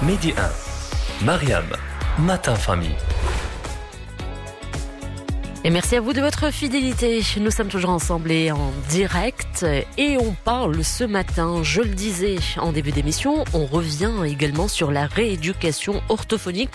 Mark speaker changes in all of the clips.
Speaker 1: Midi 1, Mariam, Matin Famille.
Speaker 2: Et merci à vous de votre fidélité. Nous sommes toujours ensemble et en direct et on parle ce matin, je le disais en début d'émission, on revient également sur la rééducation orthophonique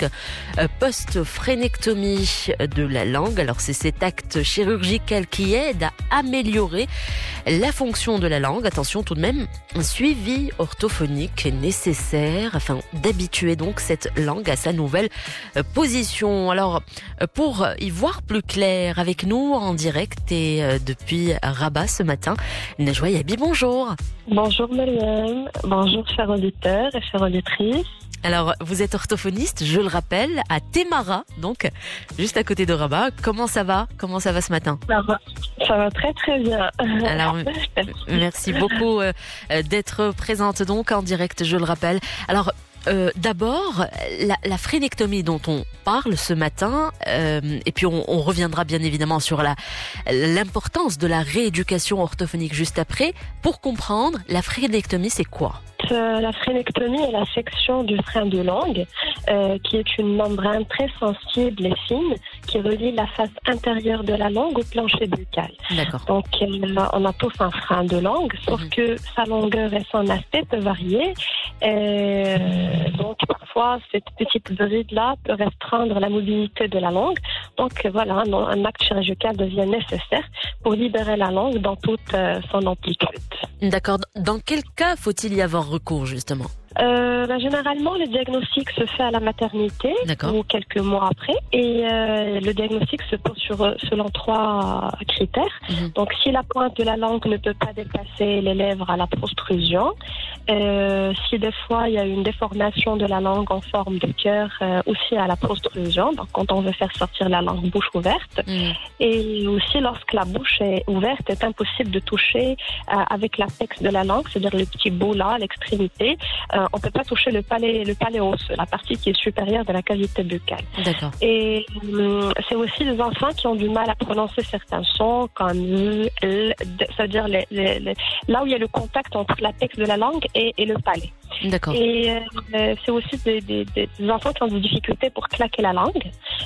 Speaker 2: post-phrénectomie de la langue. Alors c'est cet acte chirurgical qui aide à améliorer la fonction de la langue. Attention tout de même, un suivi orthophonique est nécessaire afin d'habituer donc cette langue à sa nouvelle position. Alors pour y voir plus clair, avec nous en direct et depuis Rabat ce matin, Najwa Yabi, bonjour.
Speaker 3: Bonjour Mariam, bonjour chers auditeurs et chères auditrices.
Speaker 2: Alors, vous êtes orthophoniste, je le rappelle, à Témara, donc juste à côté de Rabat. Comment ça va ce matin ?
Speaker 3: Ça va très très bien.
Speaker 2: Alors, merci beaucoup d'être présente donc en direct, je le rappelle. Alors, d'abord, la phrénectomie dont on parle ce matin, et puis on reviendra bien évidemment sur l'importance de la rééducation orthophonique juste après. Pour comprendre, la phrénectomie, c'est quoi ?
Speaker 3: La phrénectomie est la section du frein de langue, qui est une membrane très sensible et fine qui relie la face intérieure de la langue au plancher buccal.
Speaker 2: D'accord.
Speaker 3: Donc, on a tous un frein de langue, sauf que sa longueur et son aspect peuvent varier. Donc, parfois, cette petite bride-là peut restreindre la mobilité de la langue. Donc, voilà, un acte chirurgical devient nécessaire pour libérer la langue dans toute son amplitude.
Speaker 2: D'accord. Dans quel cas faut-il y avoir recours, justement ?
Speaker 3: Généralement, le diagnostic se fait à la maternité ou quelques mois après. Et le diagnostic se pose selon 3 critères. Donc, si la pointe de la langue ne peut pas dépasser les lèvres à la protrusion, si des fois il y a une déformation de la langue en forme de cœur aussi à la protrusion, donc quand on veut faire sortir la langue bouche ouverte, et aussi lorsque la bouche est ouverte, c'est impossible de toucher avec l'apex de la langue, c'est-à-dire le petit bout là, l'extrémité. On peut pas toucher le palais osseux, la partie qui est supérieure de la cavité buccale.
Speaker 2: D'accord.
Speaker 3: Et c'est aussi les enfants qui ont du mal à prononcer certains sons comme c'est-à-dire là où il y a le contact entre l'apex de la langue et le palais.
Speaker 2: D'accord.
Speaker 3: Et c'est aussi des enfants qui ont des difficultés pour claquer la langue.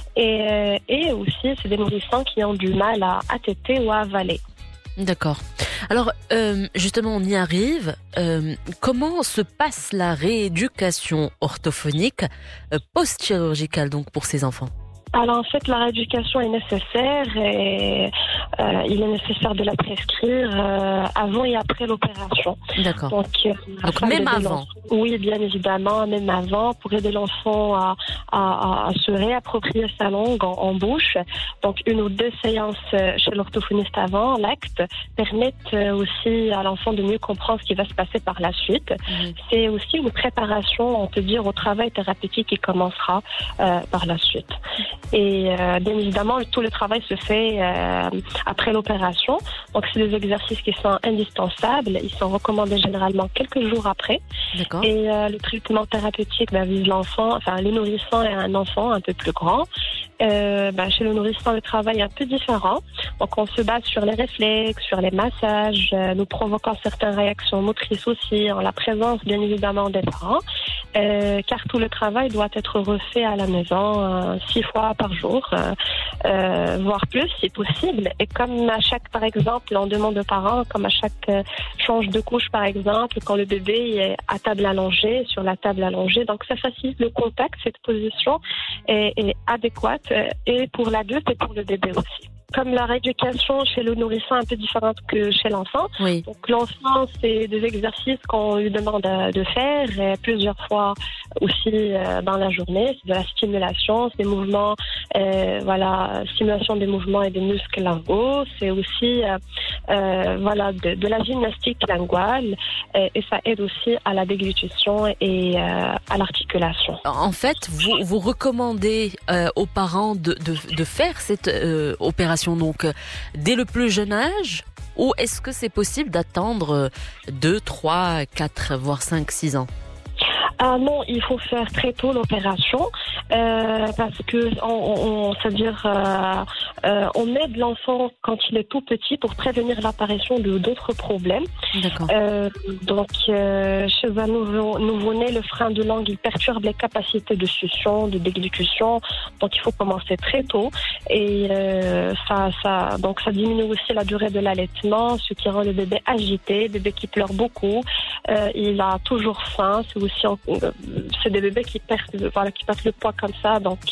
Speaker 3: Et aussi, c'est des nourrissons qui ont du mal à téter ou à avaler.
Speaker 2: D'accord. Alors, justement, on y arrive. Comment se passe la rééducation orthophonique post-chirurgicale donc pour ces enfants ?
Speaker 3: Alors en fait, la rééducation est nécessaire et il est nécessaire de la prescrire avant et après l'opération.
Speaker 2: D'accord. Donc même avant.
Speaker 3: Oui, bien évidemment, même avant, pour aider l'enfant à se réapproprier sa langue en bouche. Donc 1 ou 2 séances chez l'orthophoniste avant l'acte permettent aussi à l'enfant de mieux comprendre ce qui va se passer par la suite. C'est aussi une préparation, on peut dire, au travail thérapeutique qui commencera par la suite. Et bien évidemment, tout le travail se fait après l'opération. Donc, c'est des exercices qui sont indispensables. Ils sont recommandés généralement quelques jours après.
Speaker 2: D'accord.
Speaker 3: Et le traitement thérapeutique vise l'enfant, enfin le nourrisson et un enfant un peu plus grand. Chez le nourrisson, le travail est un peu différent. Donc, on se base sur les réflexes, sur les massages, nous provoquant certaines réactions motrices aussi, en la présence, bien évidemment, des parents. Car tout le travail doit être refait à la maison 6 fois par jour, voire plus si possible. Et comme à chaque, par exemple, on demande aux parents, comme à chaque change de couche, par exemple, quand le bébé est à table allongée, sur la table allongée, donc ça facilite le contact, cette position est adéquate et pour l'adulte et pour le bébé aussi. Comme la rééducation chez le nourrisson est un peu différente que chez l'enfant.
Speaker 2: Oui.
Speaker 3: Donc l'enfant, c'est des exercices qu'on lui demande de faire plusieurs fois aussi dans la journée. C'est de la stimulation, c'est des mouvements, stimulation des mouvements et des muscles linguaux. C'est aussi de la gymnastique linguale et ça aide aussi à la déglutition et à l'articulation.
Speaker 2: En fait, vous recommandez aux parents de faire cette opération donc dès le plus jeune âge, ou est-ce que c'est possible d'attendre 2, 3, 4, voire 5, 6 ans ?
Speaker 3: Non, il faut faire très tôt l'opération. parce que c'est-à-dire on aide l'enfant quand il est tout petit pour prévenir l'apparition d'autres problèmes.
Speaker 2: D'accord.
Speaker 3: Chez un nouveau-né, le frein de langue il perturbe les capacités de succion, de déglutition, donc il faut commencer très tôt et ça diminue aussi la durée de l'allaitement, ce qui rend le bébé agité, bébé qui pleure beaucoup, il a toujours faim, c'est des bébés qui perdent le poids comme ça, donc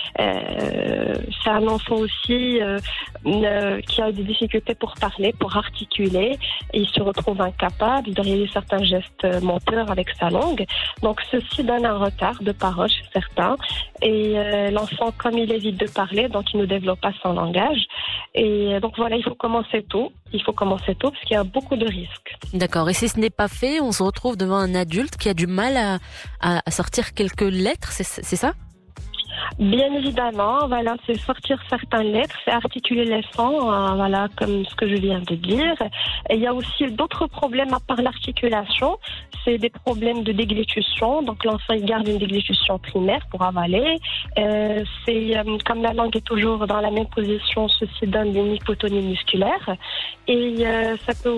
Speaker 3: c'est un enfant aussi qui a des difficultés pour parler, pour articuler, et il se retrouve incapable de réaliser certains gestes moteurs avec sa langue, donc ceci donne un retard de parole chez certains, et l'enfant, comme il évite de parler, donc il ne développe pas son langage, et donc voilà, il faut commencer tôt parce qu'il y a beaucoup de risques.
Speaker 2: D'accord, et si ce n'est pas fait, on se retrouve devant un adulte qui a du mal à sortir quelques lettres, c'est ça ?
Speaker 3: Bien évidemment, voilà, c'est sortir certaines lettres, c'est articuler les sons, voilà, comme ce que je viens de dire. Et il y a aussi d'autres problèmes à part l'articulation, c'est des problèmes de déglutition. Donc l'enfant il garde une déglutition primaire pour avaler. Comme la langue est toujours dans la même position, ceci donne une hypotonie musculaire. Et ça peut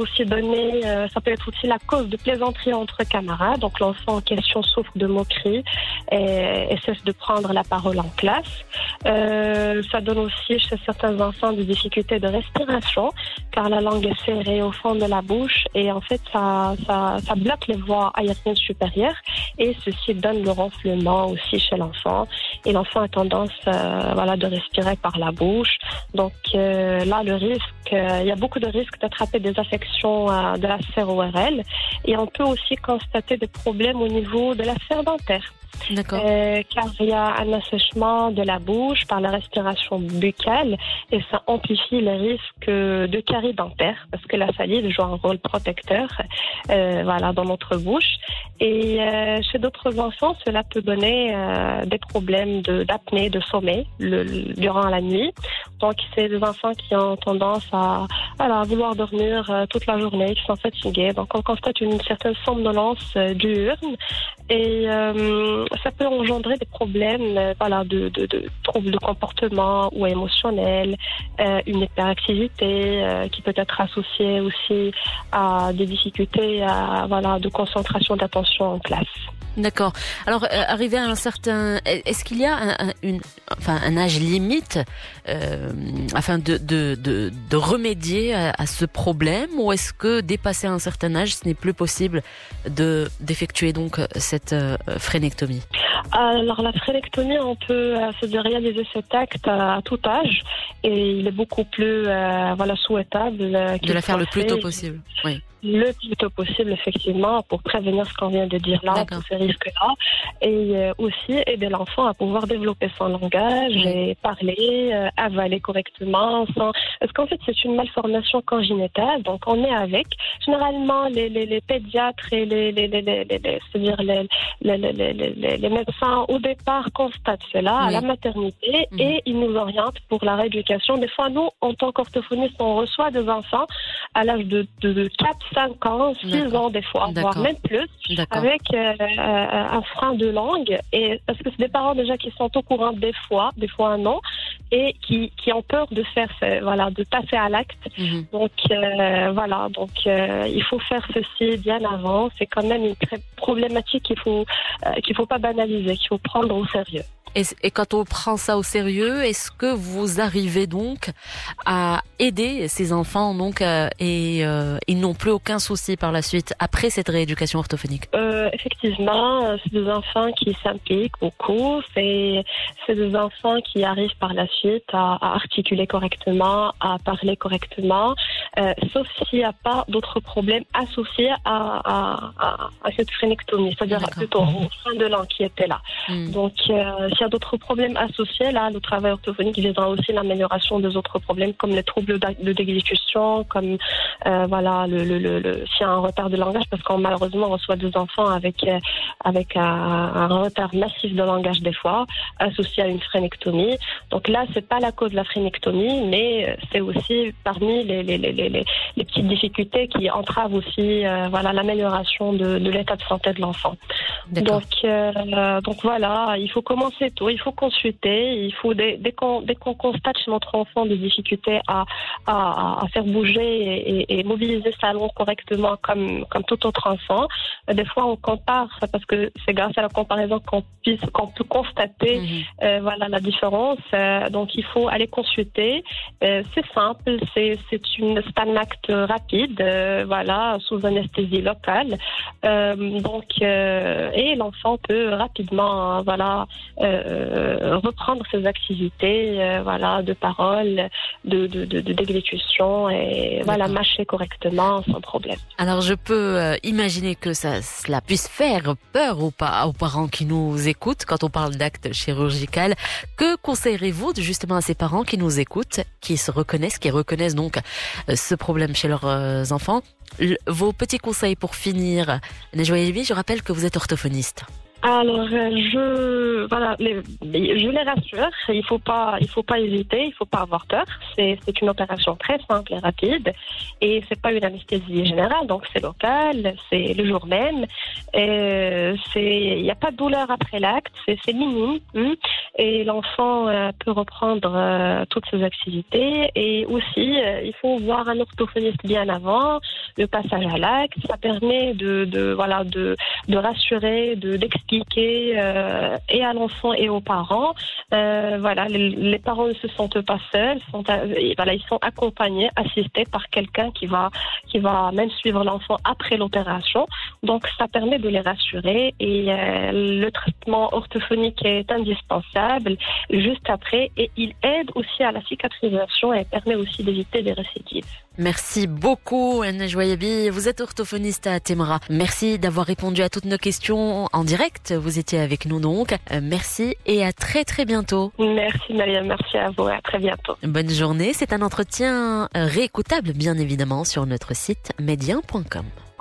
Speaker 3: être aussi la cause de plaisanteries entre camarades. Donc l'enfant en question souffre de moqueries et cesse de prendre la parole en classe. Ça donne aussi chez certains enfants des difficultés de respiration car la langue est serrée au fond de la bouche et en fait ça bloque les voies aériennes supérieures et ceci donne le ronflement aussi chez l'enfant et l'enfant a tendance de respirer par la bouche. Donc là il y a beaucoup de risques d'attraper des affections de la sphère ORL et on peut aussi constater des problèmes au niveau de la sphère dentaire.
Speaker 2: D'accord.
Speaker 3: Car il y a un assèchement de la bouche par la respiration buccale et ça amplifie les risques de caries dentaires parce que la salive joue un rôle protecteur dans notre bouche et chez d'autres enfants cela peut donner des problèmes d'apnée de sommeil durant la nuit. Donc c'est des enfants qui ont tendance à vouloir dormir toute la journée, qui sont fatigués. Donc on constate une certaine somnolence diurne et ça peut engendrer des problèmes de troubles de comportement ou émotionnels, une hyperactivité qui peut être associée aussi à des difficultés de concentration d'attention en classe.
Speaker 2: D'accord. Alors, arrivé à un certain... Est-ce qu'il y a un âge limite afin de remédier à ce problème ou est-ce que dépasser un certain âge, ce n'est plus possible d'effectuer donc cette phrénectomie ?
Speaker 3: Alors la phrénectomie, on peut réaliser cet acte à tout âge et il est beaucoup plus souhaitable
Speaker 2: de la faire le plus tôt possible. Oui.
Speaker 3: Le plus tôt possible, effectivement, pour prévenir ce qu'on vient de dire là, tous ces risques-là, et aussi aider l'enfant à pouvoir développer son langage et parler, avaler correctement. Parce qu'en fait, c'est une malformation congénitale, donc on est avec. Généralement, les pédiatres et les médecins, au départ, constatent cela à la maternité et ils nous orientent pour la rééducation. Des fois, nous, en tant qu'orthophonistes, on reçoit des enfants à l'âge de 4, 5 ans, 6 ans des fois, voire même plus, avec un frein de langue. Et parce que c'est des parents déjà qui sont au courant des fois non, et qui ont peur de faire, de passer à l'acte. Donc il faut faire ceci bien avant. C'est quand même une très problématique qu'il faut pas banaliser, qu'il faut prendre au sérieux.
Speaker 2: Et quand on prend ça au sérieux, est-ce que vous arrivez donc à aider ces enfants et ils n'ont plus aucun souci par la suite après cette rééducation orthophonique?
Speaker 3: Effectivement, c'est des enfants qui s'impliquent beaucoup. C'est des enfants qui arrivent par la suite à articuler correctement, à parler correctement, sauf s'il n'y a pas d'autres problèmes associés à cette phrénectomie, c'est-à-dire plutôt au frein de langue qui était là. Donc, s'il y a d'autres problèmes associés, là, le travail orthophonique aidera aussi l'amélioration des autres problèmes, comme les troubles de déglutition, comme s'il y a un retard de langage, parce qu'on malheureusement reçoit des enfants avec un retard massif de langage des fois, associé à une phrénectomie. Donc là, c'est pas la cause de la phrénectomie, mais c'est aussi parmi les petites difficultés qui entravent aussi l'amélioration de l'état de santé de l'enfant. Donc voilà, il faut commencer très tôt, il faut consulter, il faut dès qu'on constate chez notre enfant des difficultés à faire bouger et mobiliser sa langue correctement comme tout autre enfant. Des fois, on compare, parce que c'est grâce à la comparaison qu'on peut constater la différence. Donc, il faut aller consulter. C'est simple, c'est un acte rapide, sous anesthésie locale. Et l'enfant peut rapidement, reprendre ses activités, de parole, d'exécution et mâcher correctement sans problème.
Speaker 2: Alors, je peux imaginer que cela puisse faire peur aux parents qui nous écoutent quand on parle d'acte chirurgical. Que conseillerez-vous justement à ces parents qui nous écoutent, qui reconnaissent donc ce problème chez leurs enfants? Vos petits conseils pour finir. Najwa Yabi, je rappelle que vous êtes orthophoniste.
Speaker 3: Alors, je les rassure. Il faut pas hésiter, il faut pas avoir peur. C'est une opération très simple et rapide, et c'est pas une anesthésie générale, donc c'est local, c'est le jour même. Il n'y a pas de douleur après l'acte, c'est minime, et l'enfant peut reprendre toutes ses activités. Et aussi, il faut voir un orthophoniste bien avant le passage à l'acte. Ça permet de rassurer, d'expliquer et à l'enfant et aux parents. Les parents ne se sentent pas seuls, ils sont accompagnés, assistés par quelqu'un qui va même suivre l'enfant après l'opération. Donc ça permet de les rassurer, et le traitement orthophonique est indispensable juste après, et il aide aussi à la cicatrisation et permet aussi d'éviter des récidives.
Speaker 2: Merci beaucoup, Najwa Yabi. Vous êtes orthophoniste à Temra. Merci d'avoir répondu à toutes nos questions en direct. Vous étiez avec nous donc. Merci et à très très bientôt.
Speaker 3: Merci Mariam, merci à vous. À très bientôt.
Speaker 2: Bonne journée. C'est un entretien réécoutable bien évidemment sur notre site médien.com.